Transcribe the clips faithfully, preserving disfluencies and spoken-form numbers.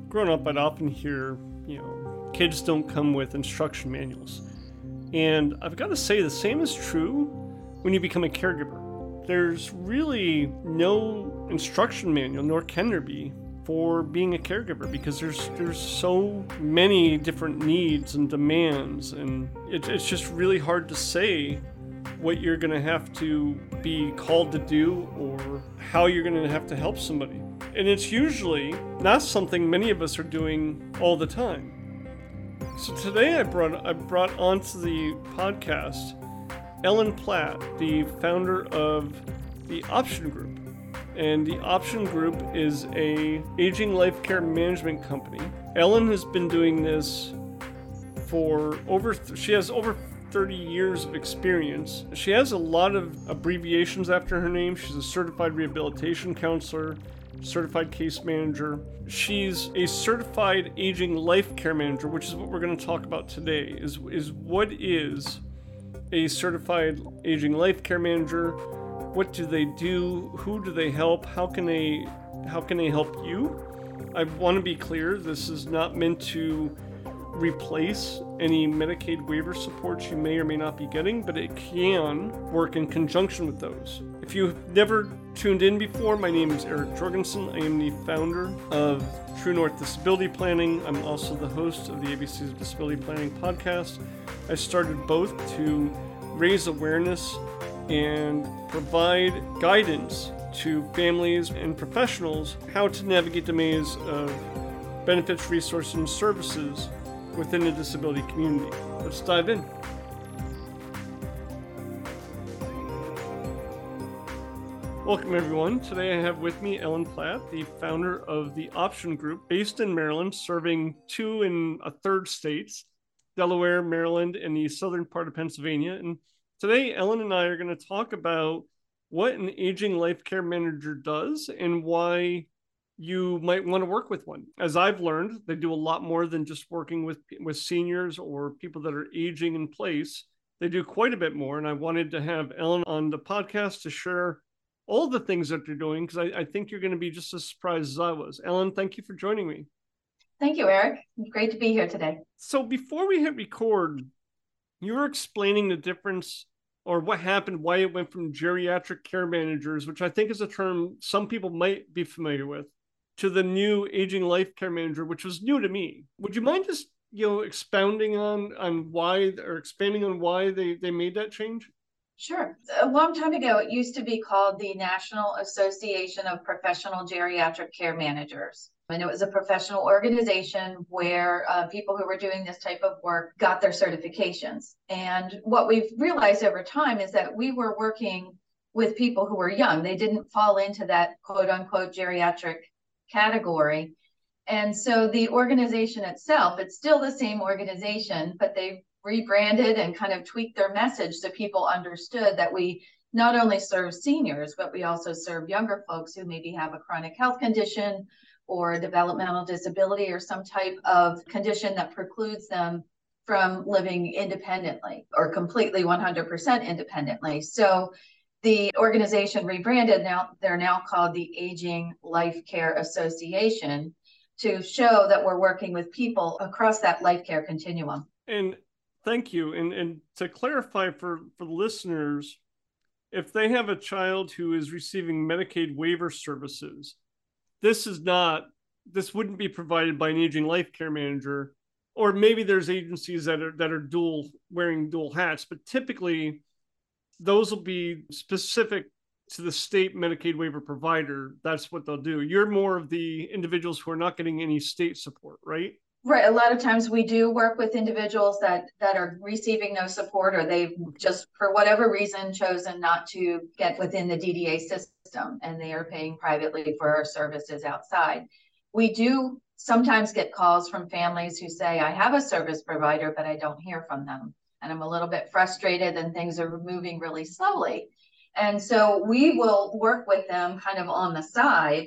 growing up, I'd often hear, you know, kids don't come with instruction manuals. And I've got to say, the same is true when you become a caregiver. There's really no instruction manual, nor can there be, for being a caregiver, because there's there's so many different needs and demands, and it, it's just really hard to say what you're going to have to be called to do or how you're going to have to help somebody. And it's usually not something many of us are doing all the time. So today I brought I brought onto the podcast Ellen Platt, the founder of the Option Group. And the Option Group is a aging life care management company. Ellen has been doing this for over, she has over thirty years of experience. She has a lot of abbreviations after her name. She's a certified rehabilitation counselor, certified case manager. She's a certified aging life care manager, which is what we're going to talk about today, is, is what is a certified aging life care manager? What do they do? Who do they help? How can they how can they help you? I want to be clear, this is not meant to replace any Medicaid waiver supports you may or may not be getting, but it can work in conjunction with those. If you've never tuned in before, my name is Eric Jorgensen. I am the founder of True North Disability Planning. I'm also the host of the A B Cs of Disability Planning podcast. I started both to raise awareness and provide guidance to families and professionals how to navigate the maze of benefits, resources, and services within the disability community. Let's dive in. Welcome everyone. Today I have with me Ellen Platt, the founder of the Option Group, based in Maryland, serving two and a third states, Delaware, Maryland, and the southern part of Pennsylvania. And today, Ellen and I are going to talk about what an aging life care manager does and why you might want to work with one. As I've learned, they do a lot more than just working with, with seniors or people that are aging in place. They do quite a bit more. And I wanted to have Ellen on the podcast to share all the things that they're doing, because I, I think you're going to be just as surprised as I was. Ellen, thank you for joining me. Thank you, Eric. Great to be here today. So before we hit record, you were explaining the difference or what happened, why it went from geriatric care managers, which I think is a term some people might be familiar with, to the new aging life care manager, which was new to me. Would you mind just, you know, expounding on, on why, or expanding on why they, they made that change? Sure. A long time ago, it used to be called the National Association of Professional Geriatric Care Managers. And it was a professional organization where uh, people who were doing this type of work got their certifications. And what we've realized over time is that we were working with people who were young. They didn't fall into that quote unquote geriatric category. And so the organization itself, it's still the same organization, but they rebranded and kind of tweaked their message so people understood that we not only serve seniors, but we also serve younger folks who maybe have a chronic health condition or a developmental disability or some type of condition that precludes them from living independently or completely one hundred percent independently. So the organization rebranded, now they're now called the Aging Life Care Association, to show that we're working with people across that life care continuum. And thank you. And and to clarify for, for the listeners, if they have a child who is receiving Medicaid waiver services, this is not, this wouldn't be provided by an aging life care manager, or maybe there's agencies that are that are dual, wearing dual hats, but typically those will be specific to the state Medicaid waiver provider. That's what they'll do. You're more of the individuals who are not getting any state support, right? Right. A lot of times we do work with individuals that, that are receiving no support, or they've just, for whatever reason, chosen not to get within the D D A system, and they are paying privately for our services outside. We do sometimes get calls from families who say, I have a service provider, but I don't hear from them. And I'm a little bit frustrated and things are moving really slowly. And so we will work with them kind of on the side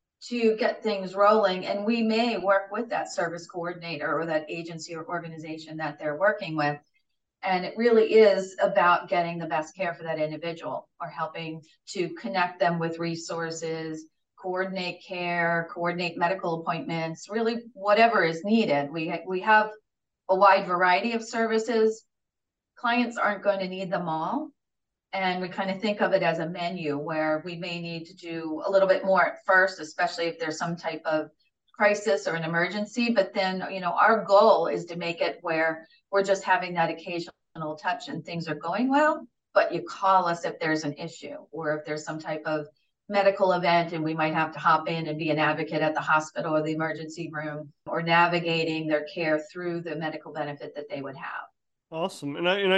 to get things rolling. And we may work with that service coordinator or that agency or organization that they're working with. And it really is about getting the best care for that individual, or helping to connect them with resources, coordinate care, coordinate medical appointments, really whatever is needed. We, we have a wide variety of services. Clients aren't going to need them all. And we kind of think of it as a menu where we may need to do a little bit more at first, especially if there's some type of crisis or an emergency. But then, you know, our goal is to make it where we're just having that occasional touch and things are going well, but you call us if there's an issue or if there's some type of medical event and we might have to hop in and be an advocate at the hospital or the emergency room, or navigating their care through the medical benefit that they would have. Awesome. And I, and I,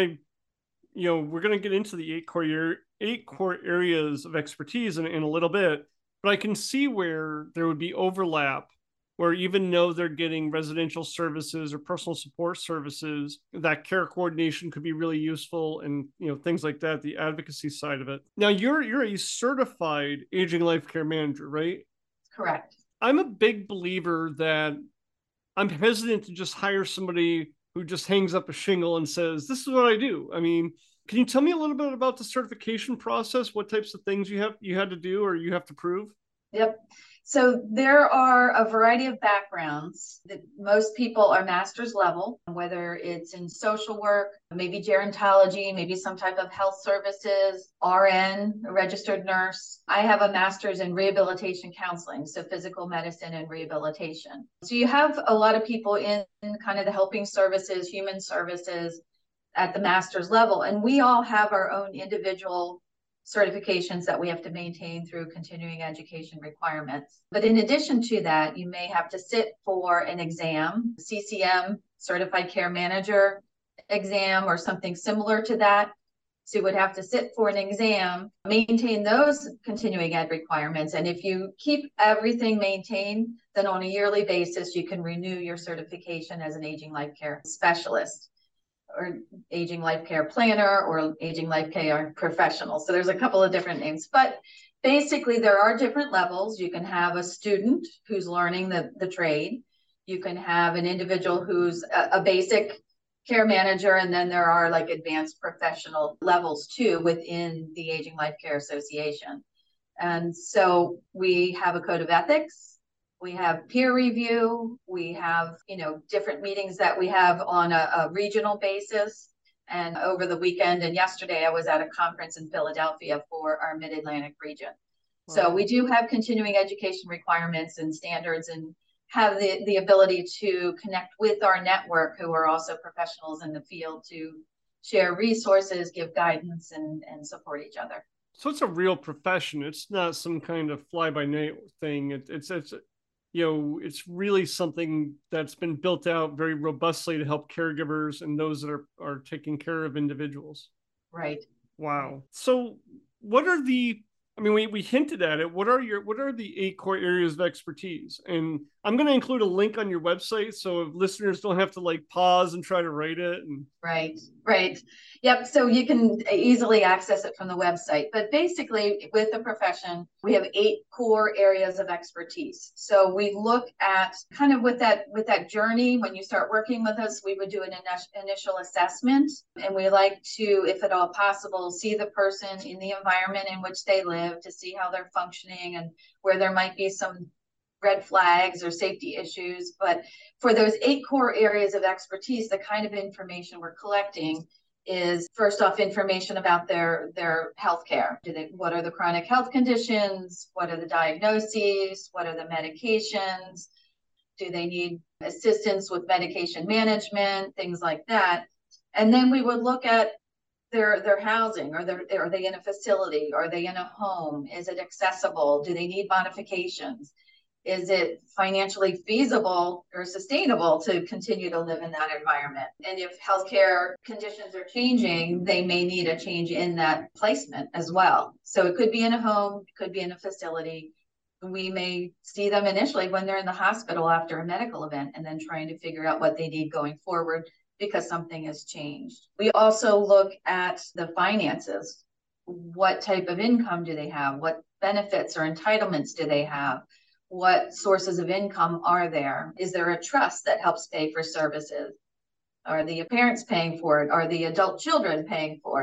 you know, we're going to get into the eight core year, eight core areas of expertise in, in a little bit, but I can see where there would be overlap, where even though they're getting residential services or personal support services, that care coordination could be really useful, and, you know, things like that, the advocacy side of it. Now, you're you're a certified aging life care manager, right? Correct. I'm a big believer that I'm hesitant to just hire somebody who just hangs up a shingle and says, this is what I do. I mean, can you tell me a little bit about the certification process? What types of things you have you had to do or you have to prove? Yep. So there are a variety of backgrounds that most people are master's level, whether it's in social work, maybe gerontology, maybe some type of health services, R N, a registered nurse. I have a master's in rehabilitation counseling, so physical medicine and rehabilitation. So you have a lot of people in kind of the helping services, human services at the master's level, and we all have our own individual certifications that we have to maintain through continuing education requirements. But in addition to that, you may have to sit for an exam, C C M, Certified Care Manager exam, or something similar to that. So you would have to sit for an exam, maintain those continuing ed requirements. And if you keep everything maintained, then on a yearly basis, you can renew your certification as an aging life care specialist, or aging life care planner, or aging life care professional. So there's a couple of different names, but basically there are different levels. You can have a student who's learning the, the trade. You can have an individual who's a, a basic care manager, and then there are like advanced professional levels too within the Aging Life Care Association. And so we have a code of ethics. We have peer review. We have, you know, different meetings that we have on a, a regional basis. And over the weekend and yesterday, I was at a conference in Philadelphia for our Mid-Atlantic region. Wow. So we do have continuing education requirements and standards, and have the, the ability to connect with our network, who are also professionals in the field, to share resources, give guidance, and, and support each other. So it's a real profession. It's not some kind of fly-by-night thing. It, it's, it's, you know, it's really something that's been built out very robustly to help caregivers and those that are, are taking care of individuals. Right. Wow. So what are the, I mean, we, we hinted at it. What are your, what are the eight core areas of expertise? And I'm going to include a link on your website, so if listeners don't have to like pause and try to write it. And... Right, right. Yep. So you can easily access it from the website. But basically, with the profession, we have eight core areas of expertise. So we look at kind of with that with that journey. When you start working with us, we would do an initial assessment, and we like to, if at all possible, see the person in the environment in which they live, to see how they're functioning and where there might be some red flags or safety issues. But for those eight core areas of expertise, the kind of information we're collecting is, first off, information about their their healthcare. Do they, what are the chronic health conditions? What are the diagnoses? What are the medications? Do they need assistance with medication management? Things like that. And then we would look at their their housing. Are they are they in a facility? Are they in a home? Is it accessible? Do they need modifications? Is it financially feasible or sustainable to continue to live in that environment? And if healthcare conditions are changing, they may need a change in that placement as well. So it could be in a home, it could be in a facility. We may see them initially when they're in the hospital after a medical event, and then trying to figure out what they need going forward because something has changed. We also look at the finances. What type of income do they have? What benefits or entitlements do they have? What sources of income are there? Is there a trust that helps pay for services? Are the parents paying for it? Are the adult children paying for it?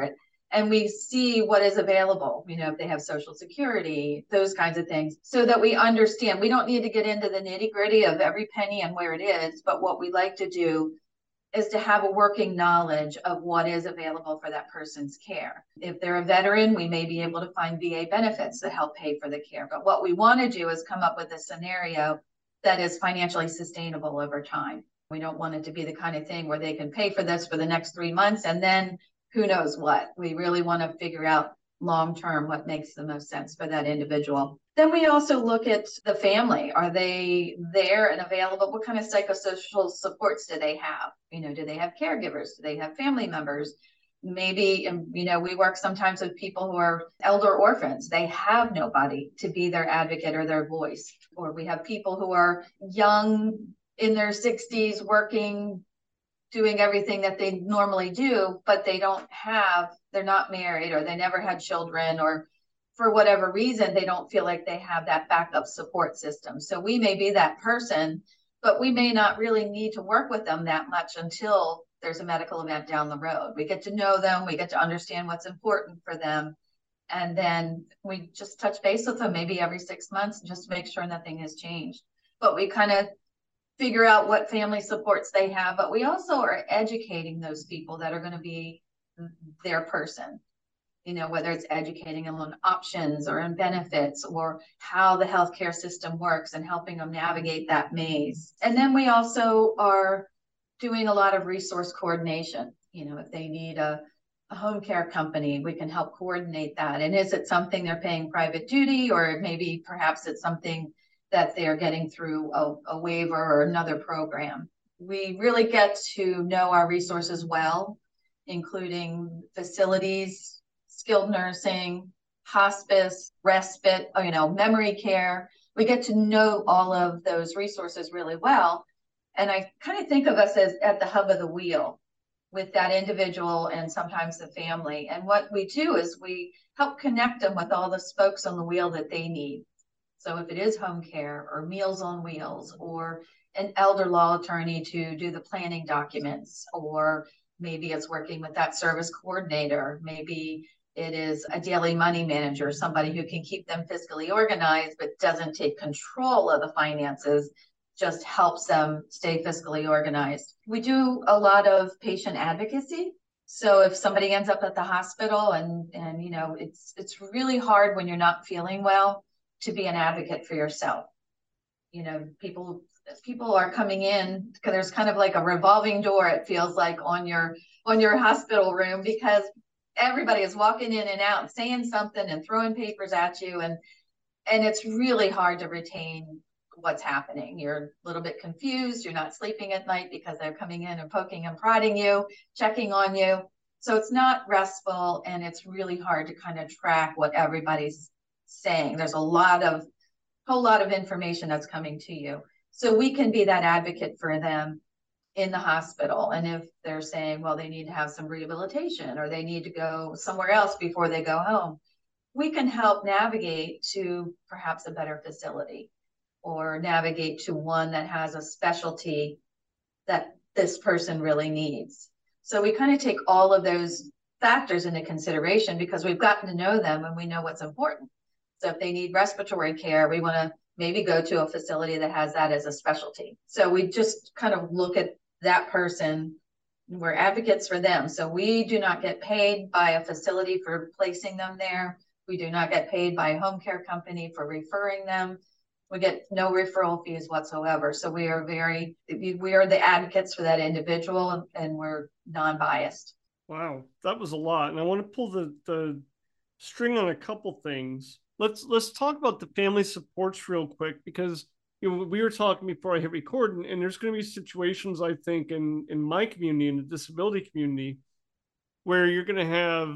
and we see what is available, you know, if they have Social Security, those kinds of things, so that we understand. We don't need to get into the nitty gritty of every penny and where it is, but what we like to do is to have a working knowledge of what is available for that person's care. If they're a veteran, we may be able to find V A benefits that help pay for the care. But what we want to do is come up with a scenario that is financially sustainable over time. We don't want it to be the kind of thing where they can pay for this for the next three months and then who knows what. We really want to figure out long-term what makes the most sense for that individual. Then we also look at the family. Are they there and available? What kind of psychosocial supports do they have? You know, do they have caregivers? Do they have family members? Maybe, you know, we work sometimes with people who are elder orphans. They have nobody to be their advocate or their voice. Or we have people who are young, in their sixties, working, doing everything that they normally do, but they don't have, they're not married, or they never had children, or for whatever reason, they don't feel like they have that backup support system. So we may be that person, but we may not really need to work with them that much until there's a medical event down the road. We get to know them, we get to understand what's important for them. And then we just touch base with them maybe every six months just to make sure nothing has changed. But we kind of figure out what family supports they have, but we also are educating those people that are going to be their person, you know, whether it's educating them on options or in benefits or how the healthcare system works and helping them navigate that maze. And then we also are doing a lot of resource coordination. You know, if they need a, a home care company, we can help coordinate that. And is it something they're paying private duty, or maybe perhaps it's something that they're getting through a, a waiver or another program. We really get to know our resources well, including facilities, skilled nursing, hospice, respite, you know, memory care. We get to know all of those resources really well. And I kind of think of us as at the hub of the wheel with that individual and sometimes the family. And what we do is we help connect them with all the spokes on the wheel that they need. So if it is home care or Meals on Wheels or an elder law attorney to do the planning documents, or maybe it's working with that service coordinator, maybe it is a daily money manager, somebody who can keep them fiscally organized but doesn't take control of the finances, just helps them stay fiscally organized. We do a lot of patient advocacy. So if somebody ends up at the hospital and, and you know, it's it's really hard when you're not feeling well to be an advocate for yourself. You know, people people are coming in because there's kind of like a revolving door, it feels like, on your on your hospital room, because everybody is walking in and out and saying something and throwing papers at you, and and it's really hard to retain what's happening. You're a little bit confused, you're not sleeping at night because they're coming in and poking and prodding you, checking on you. So it's not restful, and it's really hard to kind of track what everybody's saying. There's a lot of whole lot of information that's coming to you. So we can be that advocate for them in the hospital. And if they're saying, well, they need to have some rehabilitation or they need to go somewhere else before they go home, we can help navigate to perhaps a better facility or navigate to one that has a specialty that this person really needs. So we kind of take all of those factors into consideration because we've gotten to know them and we know what's important. So if they need respiratory care, we want to maybe go to a facility that has that as a specialty. So we just kind of look at that person. We're advocates for them. So we do not get paid by a facility for placing them there. We do not get paid by a home care company for referring them. We get no referral fees whatsoever. So we are very, we are the advocates for that individual, and we're non-biased. Wow, that was a lot. And I want to pull the, the string on a couple things. Let's let's talk about the family supports real quick, because you know, we were talking before I hit record, and, and there's going to be situations, I think, in, in my community, in the disability community, where you're going to have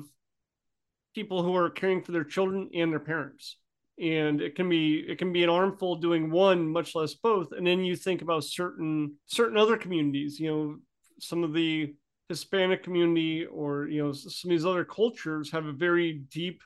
people who are caring for their children and their parents. And it can be it can be an armful doing one, much less both. And then you think about certain certain other communities, you know, some of the Hispanic community, or you know, some of these other cultures have a very deep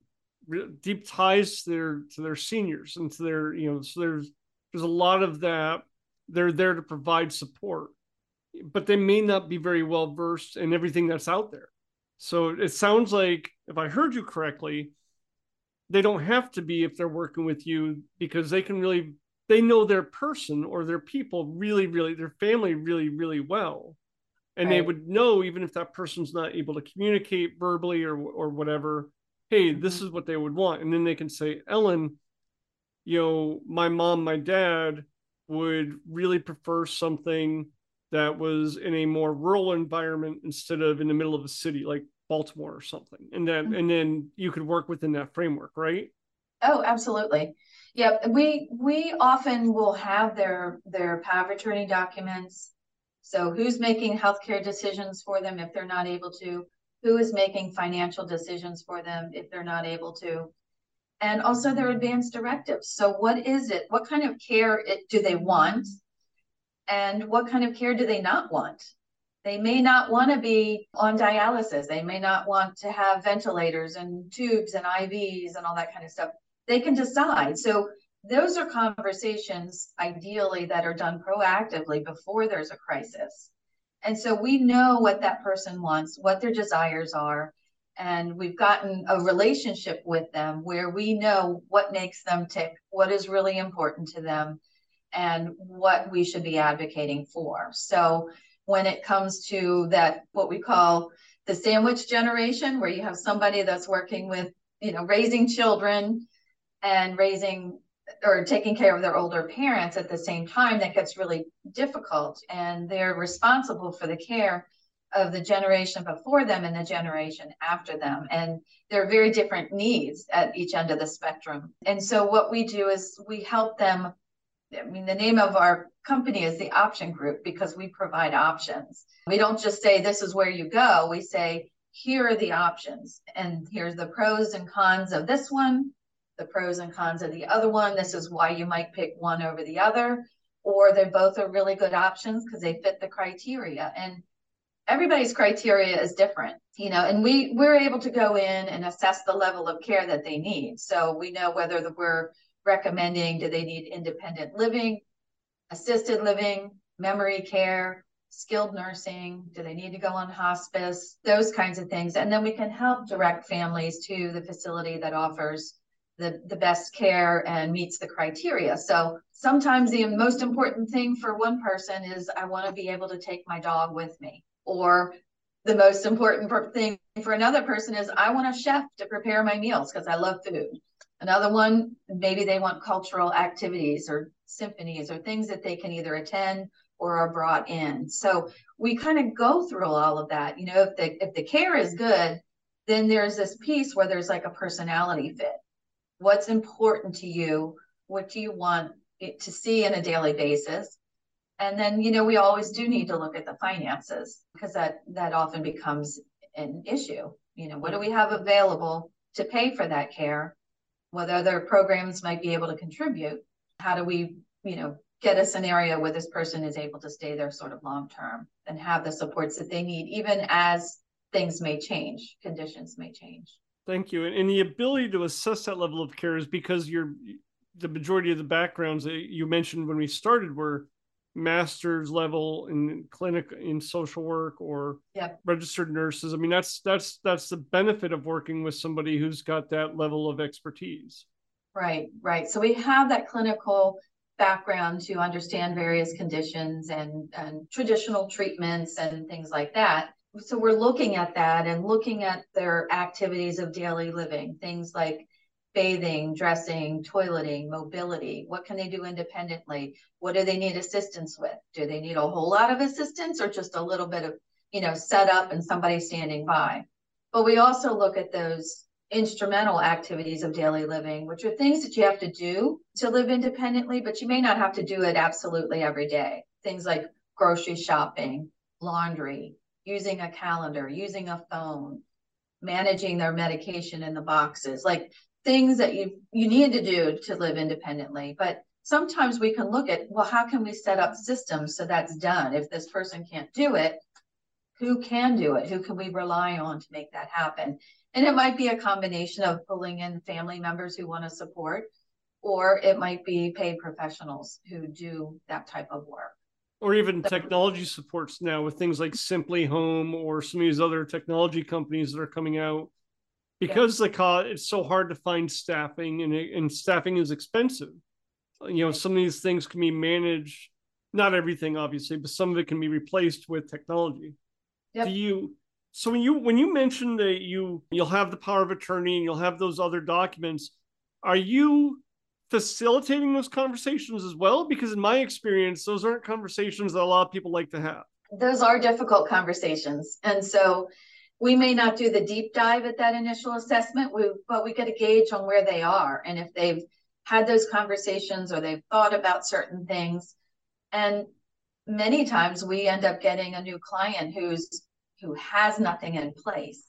deep ties to their to their seniors and to their, you know, so there's there's a lot of that. They're there to provide support, but they may not be very well versed in everything that's out there. So it sounds like, if I heard you correctly, they don't have to be if they're working with you, because they can really, they know their person or their people really, really, their family really, really well. And they Right. would know, even if that person's not able to communicate verbally or, or whatever, hey, Mm-hmm. this is what they would want. And then they can say, Ellen, you know, my mom, my dad would really prefer something that was in a more rural environment instead of in the middle of a city like Baltimore or something. And then and then you could work within that framework, right? Oh, absolutely. Yep. We we often will have their their power of attorney documents. So who's making healthcare decisions for them if they're not able to? Who is making financial decisions for them if they're not able to? And also their advance directives. So what is it? What kind of care it, do they want? And what kind of care do they not want? They may not want to be on dialysis. They may not want to have ventilators and tubes and I Vs and all that kind of stuff. They can decide. So those are conversations ideally that are done proactively before there's a crisis. And so we know what that person wants, what their desires are, and we've gotten a relationship with them where we know what makes them tick, what is really important to them, and what we should be advocating for. So when it comes to that, what we call the sandwich generation, where you have somebody that's working with, you know, raising children and raising or taking care of their older parents at the same time, that gets really difficult. And they're responsible for the care of the generation before them and the generation after them. And there are very different needs at each end of the spectrum. And so what we do is we help them. I mean, the name of our company is the Option Group because we provide options. We don't just say, this is where you go. We say, here are the options. And here's the pros and cons of this one, the pros and cons of the other one. This is why you might pick one over the other. Or they both are really good options because they fit the criteria. And everybody's criteria is different, you know, and we, we're able to go in and assess the level of care that they need. So we know whether the, we're recommending, do they need independent living, assisted living, memory care, skilled nursing, do they need to go on hospice, those kinds of things. And then we can help direct families to the facility that offers the, the best care and meets the criteria. So sometimes the most important thing for one person is, I want to be able to take my dog with me. Or the most important thing for another person is, I want a chef to prepare my meals because I love food. Another one, maybe they want cultural activities or symphonies or things that they can either attend or are brought in. So we kind of go through all of that. You know, if the if the care is good, then there's this piece where there's like a personality fit. What's important to you? What do you want it to see on a daily basis? And then, you know, we always do need to look at the finances because that that often becomes an issue. You know, what do we have available to pay for that care? What other programs might be able to contribute? How do we, you know, get a scenario where this person is able to stay there sort of long term and have the supports that they need, even as things may change, conditions may change. Thank you. And, and the ability to assess that level of care is because you're the majority of the backgrounds that you mentioned when we started were master's level in clinic in social work or Yep. registered nurses. I mean, that's that's that's the benefit of working with somebody who's got that level of expertise. Right, right. So we have that clinical background to understand various conditions and, and traditional treatments and things like that. So we're looking at that and looking at their activities of daily living, things like bathing, dressing, toileting, mobility. What can they do independently? What do they need assistance with? Do they need a whole lot of assistance or just a little bit of, you know, set up and somebody standing by? But we also look at those instrumental activities of daily living, which are things that you have to do to live independently, but you may not have to do it absolutely every day. Things like grocery shopping, laundry, using a calendar, using a phone, managing their medication in the boxes, like things that you you need to do to live independently. But sometimes we can look at, well, how can we set up systems so that's done? If this person can't do it, who can do it? Who can we rely on to make that happen? And it might be a combination of pulling in family members who want to support, or it might be paid professionals who do that type of work. Or even technology supports now with things like Simply Home or some of these other technology companies that are coming out. Yeah. Because the cost, it's so hard to find staffing, and, it, and staffing is expensive. You know, Right. some of these things can be managed, not everything obviously, but some of it can be replaced with technology. Do Yep. you, so when you when you mentioned that you you'll have the power of attorney and you'll have those other documents, are you facilitating those conversations as well? Because in my experience, those aren't conversations that a lot of people like to have. Those are difficult conversations. And so we may not do the deep dive at that initial assessment, we, but we get a gauge on where they are and if they've had those conversations or they've thought about certain things. And many times we end up getting a new client who's who has nothing in place.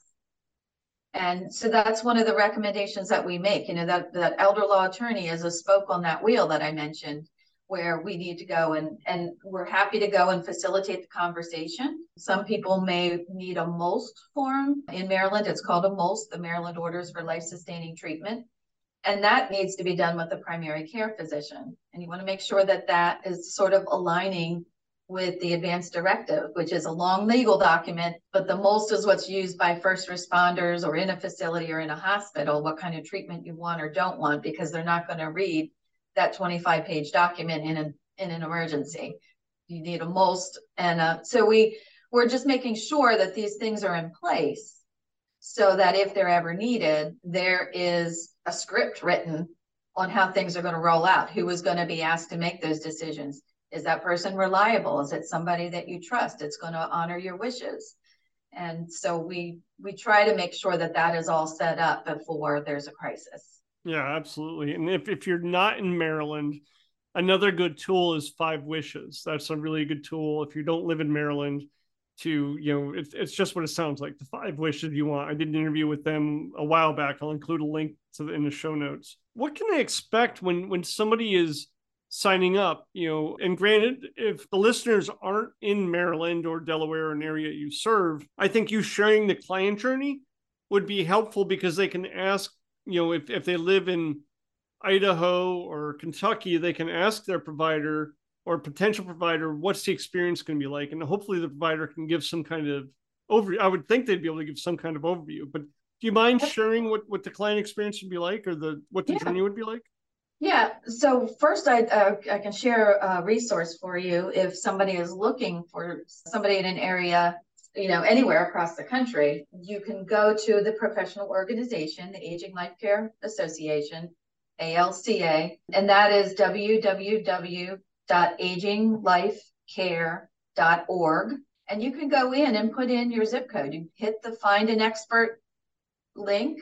And so that's one of the recommendations that we make. You know, that that elder law attorney is a spoke on that wheel that I mentioned, where we need to go, and and we're happy to go and facilitate the conversation. Some people may need a MOLST form. In Maryland, it's called a MOLST, the Maryland Orders for Life Sustaining Treatment. And that needs to be done with the primary care physician. And you want to make sure that that is sort of aligning with the advanced directive, which is a long legal document, but the MOLST is what's used by first responders or in a facility or in a hospital, what kind of treatment you want or don't want, because they're not going to read that twenty-five page document in an, in an emergency. You need a MOLST. And uh, so we, we're just making sure that these things are in place so that if they're ever needed, there is a script written on how things are going to roll out, who is going to be asked to make those decisions. Is that person reliable? Is it somebody that you trust? It's going to honor your wishes. And so we we try to make sure that that is all set up before there's a crisis. Yeah, absolutely. And if, if you're not in Maryland, another good tool is Five Wishes. That's a really good tool if you don't live in Maryland. To, you know, it's, it's just what it sounds like. The Five Wishes you want. I did an interview with them a while back. I'll include a link to the, in the show notes. What can they expect when when somebody is signing up? You know, and granted, if the listeners aren't in Maryland or Delaware, an area you serve, I think you sharing the client journey would be helpful, because they can ask, you know, if, if they live in Idaho or Kentucky, they can ask their provider or potential provider, what's the experience going to be like? And hopefully the provider can give some kind of overview. I would think they'd be able to give some kind of overview, but do you mind sharing what, what the client experience would be like, or the what the Yeah. journey would be like? Yeah. So first, I uh, I can share a resource for you if somebody is looking for somebody in an area, you know, anywhere across the country. You can go to the professional organization, the Aging Life Care Association, A L C A, and that is w w w dot aging life care dot org. And you can go in and put in your zip code. You hit the Find an Expert link,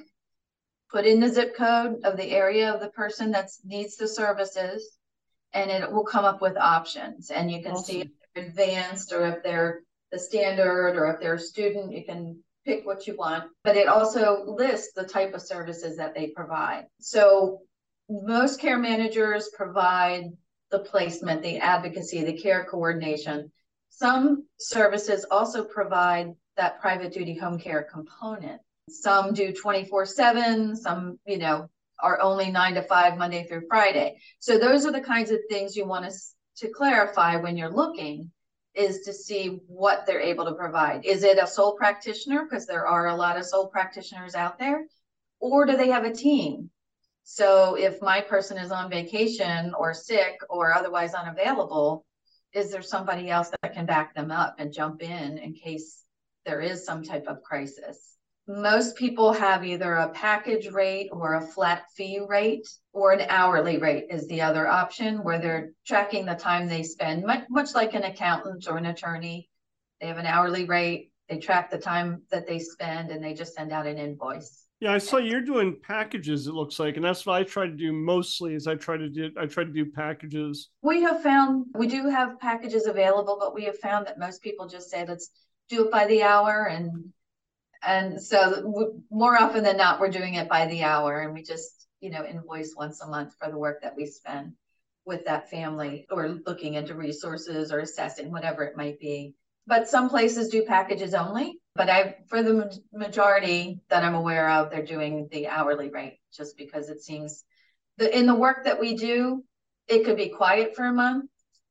put in the zip code of the area of the person that needs the services, and it will come up with options. And you can awesome. see if they're advanced or if they're the standard or if they're a student. You can pick what you want, but it also lists the type of services that they provide. So most care managers provide the placement, the advocacy, the care coordination. Some services also provide that private duty home care component. Some do twenty-four seven, some, you know, are only nine to five, Monday through Friday. So those are the kinds of things you want us to clarify when you're looking, is to see what they're able to provide. Is it a sole practitioner? Because there are a lot of sole practitioners out there. Or do they have a team? So if my person is on vacation or sick or otherwise unavailable, is there somebody else that can back them up and jump in in case there is some type of crisis? Most people have either a package rate or a flat fee rate, or an hourly rate is the other option, where they're tracking the time they spend, much, much like an accountant or an attorney. They have an hourly rate, they track the time that they spend, and they just send out an invoice. Yeah, I saw you're doing packages, it looks like, and that's what I try to do mostly. Is I try to do I try to do packages. We have found we do have packages available, but we have found that most people just say, let's do it by the hour, and and so we, more often than not, we're doing it by the hour, and we just, you know, invoice once a month for the work that we spend with that family, or looking into resources or assessing whatever it might be. But some places do packages only, but I, for the majority that I'm aware of, they're doing the hourly rate, just because it seems the in the work that we do, it could be quiet for a month,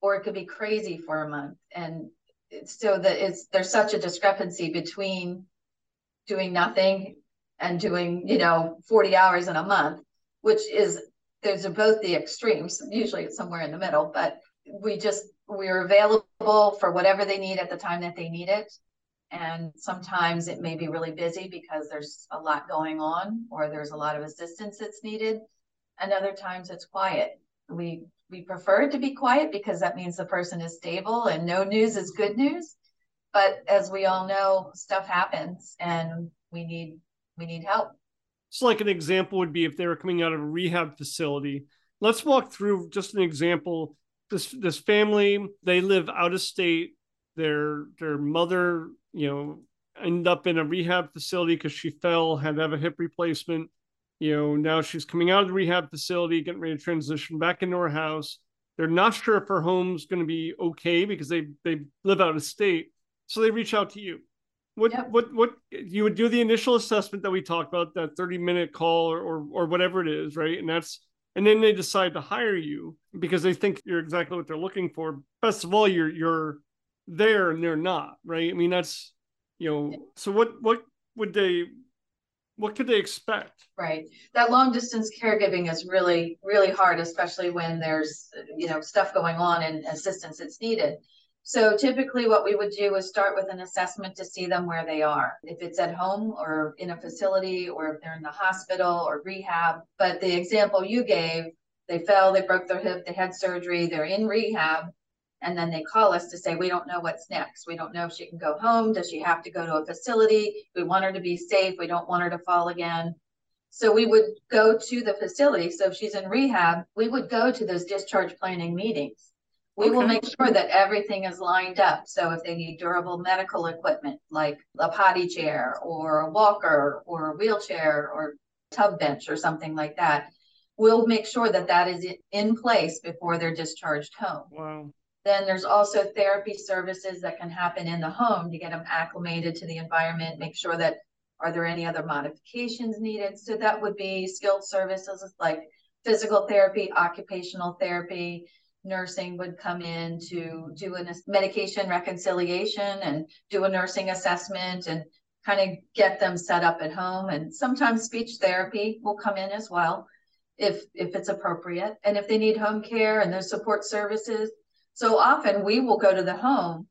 or it could be crazy for a month. And so that it's there's such a discrepancy between doing nothing and doing, you know, forty hours in a month, which is, there's both the extremes. Usually it's somewhere in the middle, but we just, we're available for whatever they need at the time that they need it. And sometimes it may be really busy because there's a lot going on, or there's a lot of assistance that's needed. And other times it's quiet. We we prefer it to be quiet because that means the person is stable, and no news is good news. But as we all know, stuff happens, and we need we need help. So like an example would be if they were coming out of a rehab facility. Let's walk through just an example. This this family, they live out of state. Their their mother, you know, ended up in a rehab facility because she fell, had to have a hip replacement. You know, now she's coming out of the rehab facility, getting ready to transition back into her house. They're not sure if her home's going to be okay because they they live out of state. So they reach out to you. What yep. what what you would do the initial assessment that we talked about, that thirty minute call or, or or whatever it is, right? And that's and then they decide to hire you because they think you're exactly what they're looking for. Best of all, you're you're there and they're not, right? I mean, that's, you know, so what what would they what could they expect? Right. That long distance caregiving is really, really hard, especially when there's, you know, stuff going on and assistance that's needed. So typically what we would do is start with an assessment to see them where they are, if it's at home or in a facility, or if they're in the hospital or rehab. But the example you gave, they fell, they broke their hip, they had surgery, they're in rehab. And then they call us to say, we don't know what's next. We don't know if she can go home. Does she have to go to a facility? We want her to be safe. We don't want her to fall again. So we would go to the facility. So if she's in rehab, we would go to those discharge planning meetings. We okay. will make sure that everything is lined up. So if they need durable medical equipment, like a potty chair or a walker or a wheelchair or tub bench or something like that, we'll make sure that that is in place before they're discharged home. Wow. Then there's also therapy services that can happen in the home to get them acclimated to the environment, make sure that, are there any other modifications needed? So that would be skilled services like physical therapy, occupational therapy, nursing would come in to do a medication reconciliation and do a nursing assessment and kind of get them set up at home. And sometimes speech therapy will come in as well, if, if it's appropriate. And if they need home care and those support services. So often we will go to the home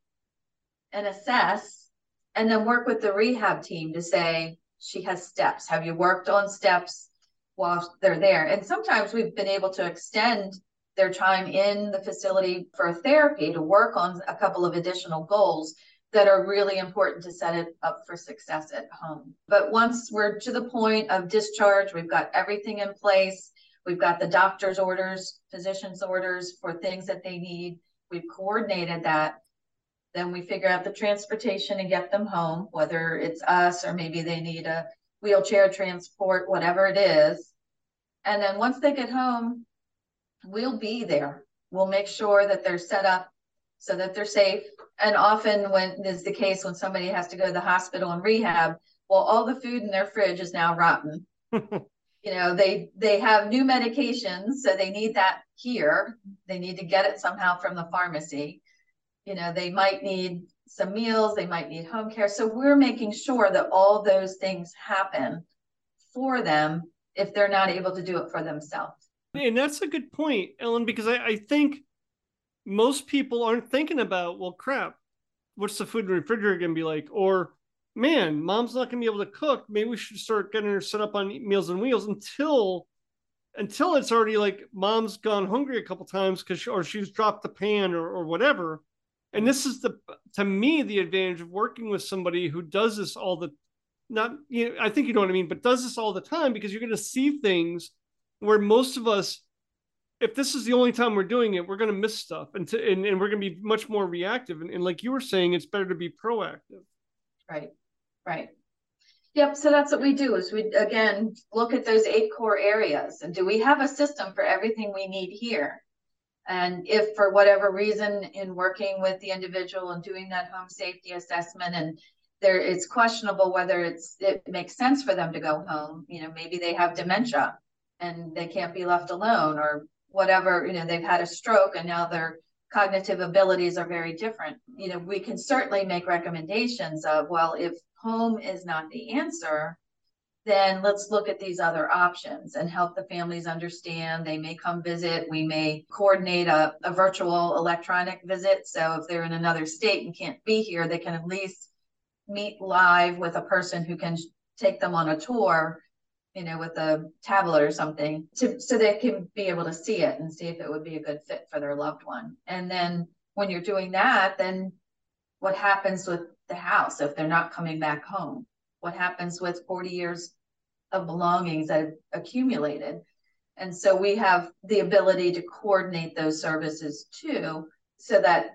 and assess and then work with the rehab team to say, she has steps. Have you worked on steps while they're there? And sometimes we've been able to extend their time in the facility for therapy to work on a couple of additional goals that are really important to set it up for success at home. But once we're to the point of discharge, we've got everything in place. We've got the doctor's orders, physician's orders for things that they need. We've coordinated that. Then we figure out the transportation and get them home, whether it's us or maybe they need a wheelchair transport, whatever it is. And then once they get home, we'll be there. We'll make sure that they're set up so that they're safe. And often when is the case when somebody has to go to the hospital and rehab, well, all the food in their fridge is now rotten. You know, they they have new medications, so they need that here. They need to get it somehow from the pharmacy. You know, they might need some meals, they might need home care. So we're making sure that all those things happen for them if they're not able to do it for themselves. And that's a good point, Ellen, because I, I think most people aren't thinking about, well, crap, what's the food in the refrigerator going to be like? Or, man, mom's not going to be able to cook. Maybe we should start getting her set up on Meals on Wheels until until it's already like mom's gone hungry a couple times because she, or she's dropped the pan or, or whatever. And this is the, to me, the advantage of working with somebody who does this all the, not, you know, I think you know what I mean, but does this all the time, because you're going to see things where most of us, if this is the only time we're doing it, we're going to miss stuff and, to, and, and we're going to be much more reactive. And, and like you were saying, it's better to be proactive. Right. Right. Yep. So that's what we do is we, again, look at those eight core areas and do we have a system for everything we need here? And if for whatever reason in working with the individual and doing that home safety assessment and there it's questionable whether it's it makes sense for them to go home, you know, maybe they have dementia and they can't be left alone or whatever, you know, they've had a stroke and now they're cognitive abilities are very different. You know, we can certainly make recommendations of, well, if home is not the answer, then let's look at these other options and help the families understand. They may come visit. We may coordinate a, a virtual electronic visit. So if they're in another state and can't be here, they can at least meet live with a person who can take them on a tour, you know, with a tablet or something, to, so they can be able to see it and see if it would be a good fit for their loved one. And then when you're doing that, then what happens with the house if they're not coming back home? What happens with forty years of belongings that have accumulated? And so we have the ability to coordinate those services too, so that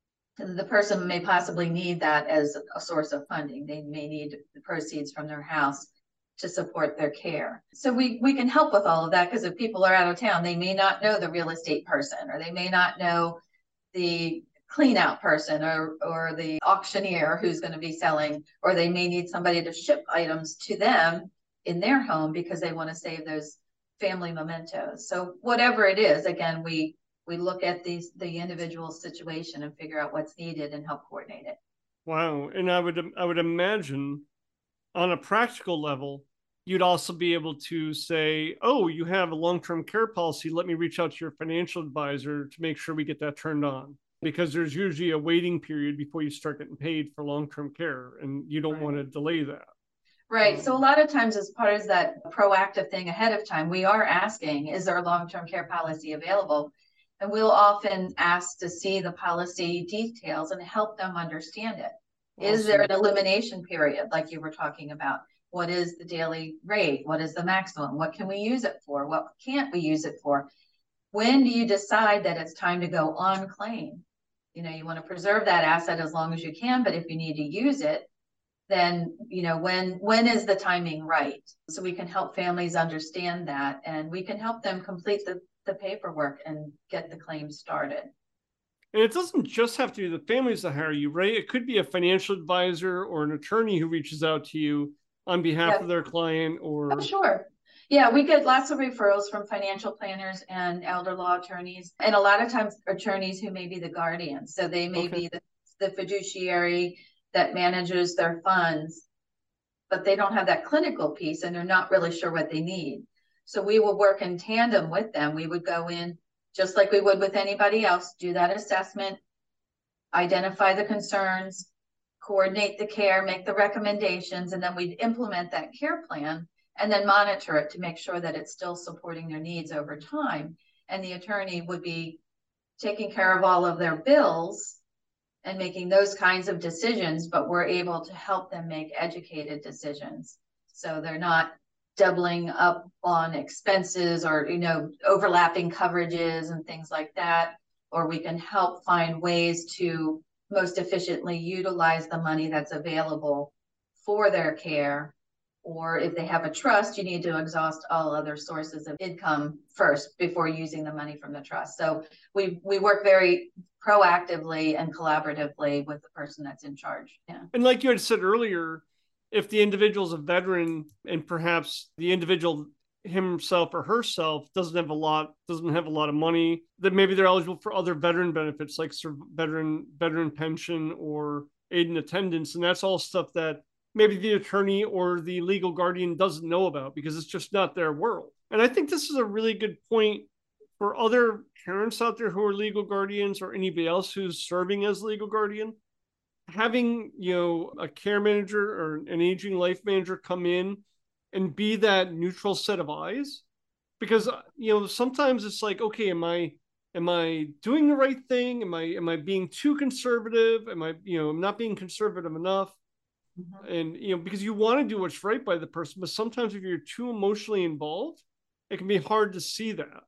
the person may possibly need that as a source of funding. They may need the proceeds from their house to support their care. So we, we can help with all of that, because if people are out of town, they may not know the real estate person, or they may not know the clean out person, or, or the auctioneer who's going to be selling, or they may need somebody to ship items to them in their home because they want to save those family mementos. So whatever it is, again, we we look at these the individual situation and figure out what's needed and help coordinate it. Wow. And I would I would imagine on a practical level, you'd also be able to say, oh, you have a long-term care policy. Let me reach out to your financial advisor to make sure we get that turned on. Because there's usually a waiting period before you start getting paid for long-term care, and you don't right. want to delay that. Right. Um, so a lot of times, as part of that proactive thing ahead of time, we are asking, is there a long-term care policy available? And we'll often ask to see the policy details and help them understand it. Awesome. Is there an elimination period like you were talking about? What is the daily rate? What is the maximum? What can we use it for? What can't we use it for? When do you decide that it's time to go on claim? You know, you want to preserve that asset as long as you can, but if you need to use it, then, you know, when when is the timing right? So we can help families understand that, and we can help them complete the, the paperwork and get the claim started. And it doesn't just have to be the families that hire you, right? It could be a financial advisor or an attorney who reaches out to you on behalf yeah. of their client, or... Oh, sure. Yeah, we get lots of referrals from financial planners and elder law attorneys, and a lot of times attorneys who may be the guardians. So they may okay. be the, the fiduciary that manages their funds, but they don't have that clinical piece and they're not really sure what they need. So we will work in tandem with them. We would go in just like we would with anybody else, do that assessment, identify the concerns, coordinate the care, make the recommendations, and then we'd implement that care plan and then monitor it to make sure that it's still supporting their needs over time. And the attorney would be taking care of all of their bills and making those kinds of decisions, but we're able to help them make educated decisions. So they're not doubling up on expenses or, you know, overlapping coverages and things like that. Or we can help find ways to most efficiently utilize the money that's available for their care. Or if they have a trust, you need to exhaust all other sources of income first before using the money from the trust. So we we work very proactively and collaboratively with the person that's in charge. Yeah. And like you had said earlier, if the individual is a veteran and perhaps the individual himself or herself doesn't have a lot, doesn't have a lot of money, then maybe they're eligible for other veteran benefits like veteran veteran pension or aid and attendance. And that's all stuff that maybe the attorney or the legal guardian doesn't know about because it's just not their world. And I think this is a really good point for other parents out there who are legal guardians or anybody else who's serving as legal guardian. Having, you know, a care manager or an aging life manager come in and be that neutral set of eyes, because, you know, sometimes it's like, okay, am I, am I doing the right thing? Am I, am I being too conservative? Am I, you know, I'm not being conservative enough? Mm-hmm. And, you know, because you want to do what's right by the person, but sometimes if you're too emotionally involved, it can be hard to see that.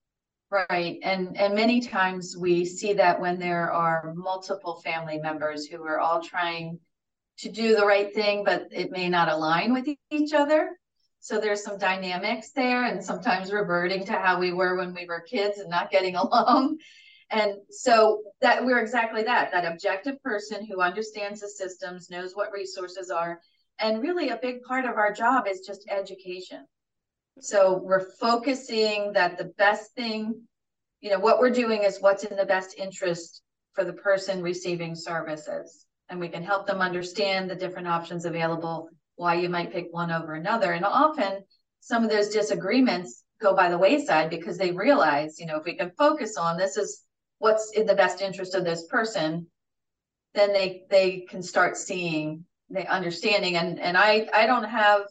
Right. And and many times we see that when there are multiple family members who are all trying to do the right thing, but it may not align with each other. So there's some dynamics there, and sometimes reverting to how we were when we were kids and not getting along. And so that we're exactly that, that objective person who understands the systems, knows what resources are. And really a big part of our job is just education. So we're focusing that the best thing you know, what we're doing is what's in the best interest for the person receiving services. And we can help them understand the different options available, why you might pick one over another. And often some of those disagreements go by the wayside because they realize, you know, if we can focus on this is what's in the best interest of this person, then they they can start seeing the understanding. And and I I don't have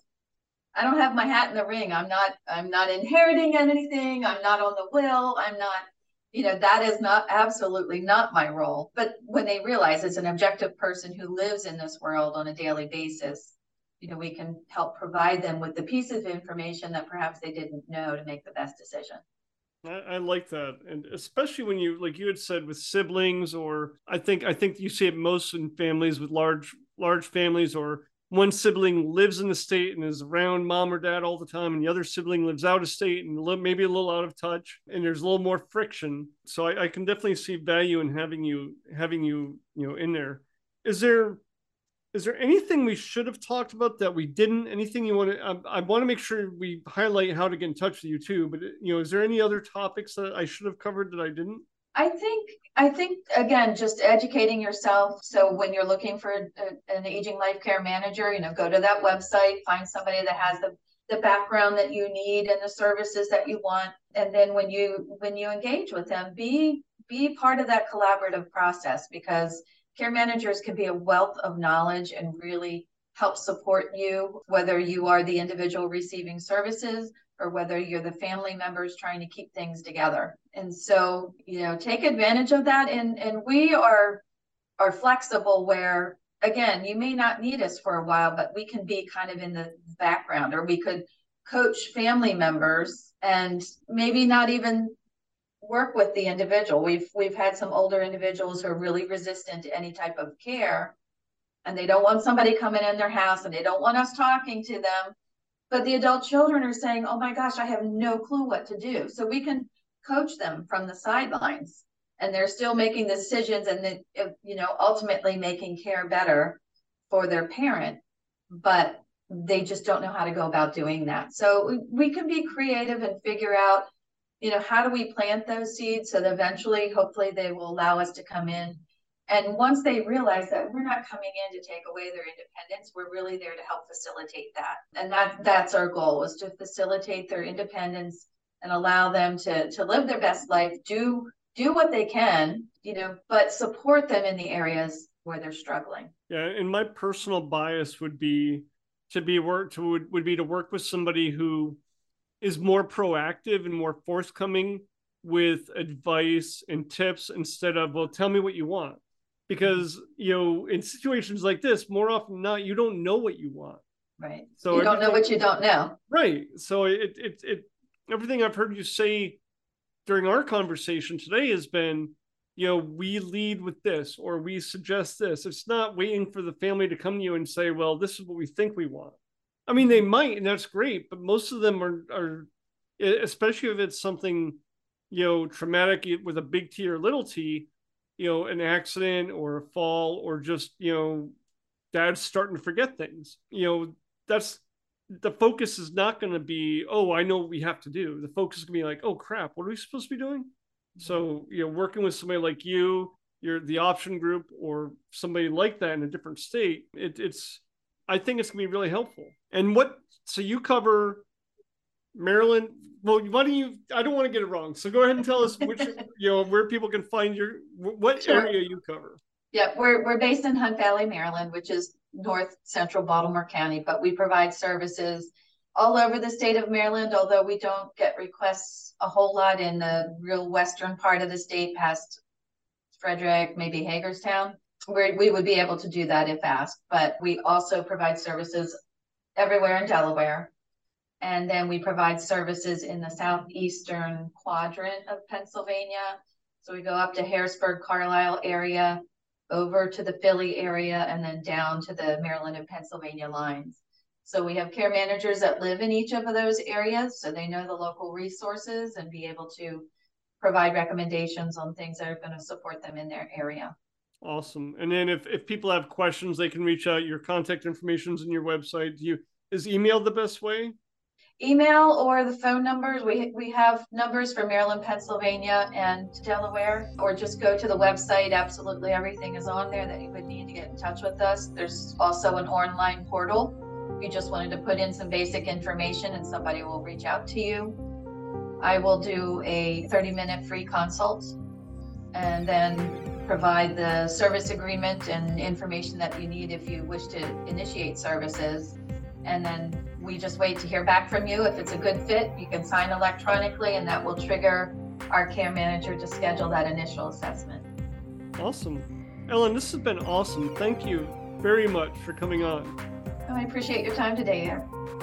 I don't have my hat in the ring. I'm not I'm not inheriting anything. I'm not on the will. I'm not, you know, that is not absolutely not my role. But when they realize it's an objective person who lives in this world on a daily basis, you know, we can help provide them with the piece of information that perhaps they didn't know to make the best decision. I, I like that, and especially when you, like you had said, with siblings, or I think I think you see it most in families with large large families, or one sibling lives in the state and is around mom or dad all the time, and the other sibling lives out of state and maybe a little out of touch, and there's a little more friction. So I, I can definitely see value in having you having you you know in there. Is there Is there anything we should have talked about that we didn't? Anything you want to? I, I want to make sure we highlight how to get in touch with you too. But you know, is there any other topics that I should have covered that I didn't? I think I think again, just educating yourself. So when you're looking for a, an aging life care manager, you know, go to that website, find somebody that has the the background that you need and the services that you want, and then when you when you engage with them, be be part of that collaborative process, because care managers can be a wealth of knowledge and really help support you, whether you are the individual receiving services or whether you're the family members trying to keep things together. And so, you know, take advantage of that. And, and we are, are flexible where, again, you may not need us for a while, but we can be kind of in the background, or we could coach family members and maybe not even work with the individual. We've we've had some older individuals who are really resistant to any type of care, and they don't want somebody coming in their house, and they don't want us talking to them. But the adult children are saying, "Oh my gosh, I have no clue what to do." So we can coach them from the sidelines, and they're still making the decisions, and then, you know, ultimately making care better for their parent, but they just don't know how to go about doing that. So we, we can be creative and figure out, you know, how do we plant those seeds so that eventually, hopefully, they will allow us to come in. And once they realize that we're not coming in to take away their independence, we're really there to help facilitate that. And that that's our goal, is to facilitate their independence and allow them to, to live their best life, do do what they can, you know, but support them in the areas where they're struggling. Yeah, and my personal bias would be to be work to would, would be to work with somebody who is more proactive and more forthcoming with advice and tips instead of, well, tell me what you want. Because, you know, in situations like this, more often than not, you don't know what you want. Right. So you don't know what you don't know. Right. So it, it, it, everything I've heard you say during our conversation today has been, you know, we lead with this, or we suggest this. It's not waiting for the family to come to you and say, well, this is what we think we want. I mean, they might, and that's great, but most of them are, are, especially if it's something, you know, traumatic with a big T or little t, you know, an accident or a fall, or just, you know, dad's starting to forget things. You know, that's, the focus is not going to be, oh, I know what we have to do. The focus is going to be like, oh, crap, what are we supposed to be doing? Mm-hmm. So, you know, working with somebody like you, you're the option group, or somebody like that in a different state, it, it's, I think it's going to be really helpful. And what, so you cover Maryland. Well, why don't you, I don't want to get it wrong. So go ahead and tell us which, you know, where people can find your, what sure. area you cover. Yeah, we're, we're based in Hunt Valley, Maryland, which is north central Baltimore County, but we provide services all over the state of Maryland, although we don't get requests a whole lot in the real western part of the state past Frederick, maybe Hagerstown. Where we would be able to do that if asked, but we also provide services everywhere in Delaware. And then we provide services in the southeastern quadrant of Pennsylvania. So we go up to Harrisburg, Carlisle area, over to the Philly area, and then down to the Maryland and Pennsylvania lines. So we have care managers that live in each of those areas, so they know the local resources and be able to provide recommendations on things that are going to support them in their area. Awesome. And then if, if people have questions, they can reach out. Your contact information is in your website. Do you, is email the best way? email or the phone numbers. We, we have numbers for Maryland, Pennsylvania, and Delaware, or just go to the website. Absolutely everything is on there that you would need to get in touch with us. There's also an online portal. If you just wanted to put in some basic information and somebody will reach out to you. I will do a thirty minute free consult and then provide the service agreement and information that you need if you wish to initiate services. And then we just wait to hear back from you. If it's a good fit, you can sign electronically, and that will trigger our care manager to schedule that initial assessment. Awesome. Ellen, this has been awesome. Thank you very much for coming on. Oh, I appreciate your time today, Eric.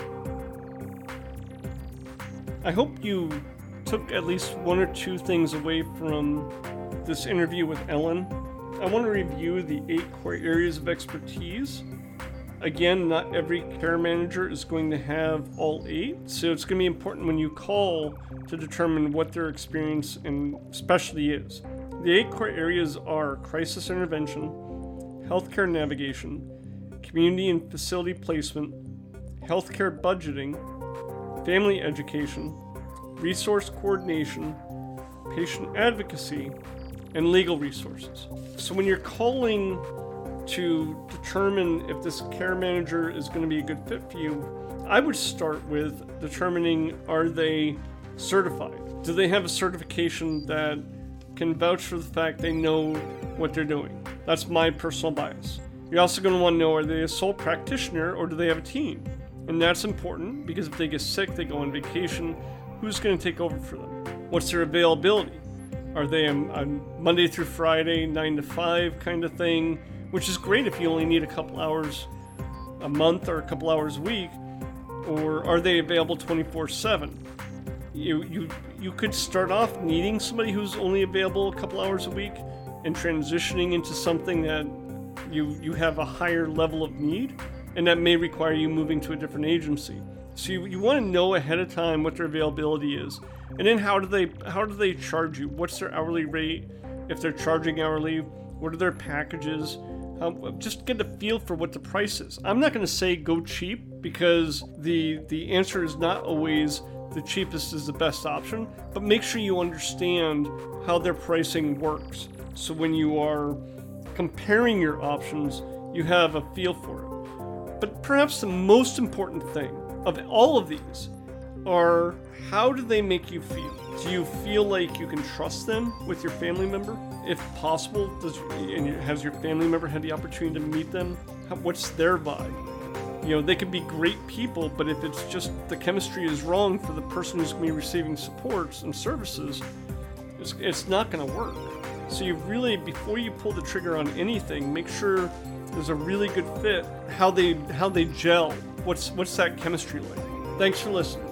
I hope you took at least one or two things away from this interview with Ellen. I want to review the eight core areas of expertise. Again, not every care manager is going to have all eight, so it's going to be important when you call to determine what their experience and specialty is. The eight core areas are crisis intervention, healthcare navigation, community and facility placement, healthcare budgeting, family education, resource coordination, patient advocacy, and legal resources. So when you're calling to determine if this care manager is going to be a good fit for you, I would start with determining, are they certified? Do they have a certification that can vouch for the fact they know what they're doing? That's my personal bias. You're also going to want to know, are they a sole practitioner or do they have a team? And that's important because if they get sick, they go on vacation, who's going to take over for them? What's their availability? Are they a, a Monday through Friday, nine to five kind of thing? Which is great if you only need a couple hours a month or a couple hours a week. Or are they available twenty-four seven? You, you, you could start off needing somebody who's only available a couple hours a week and transitioning into something that you, you have a higher level of need, and that may require you moving to a different agency. So you, you want to know ahead of time what their availability is. And then how do they how do they charge you? What's their hourly rate? If they're charging hourly, what are their packages? Um, just get a feel for what the price is. I'm not going to say go cheap, because the the answer is not always the cheapest is the best option, but make sure you understand how their pricing works. So when you are comparing your options, you have a feel for it. But perhaps the most important thing of all of these are, how do they make you feel? Do you feel like you can trust them with your family member? If possible, does and has your family member had the opportunity to meet them? How, what's their vibe? You know, they could be great people, but if it's just the chemistry is wrong for the person who's going to be receiving supports and services, it's, it's not going to work. So you really, before you pull the trigger on anything, make sure there's a really good fit. How they how they gel. What's what's that chemistry like? Thanks for listening.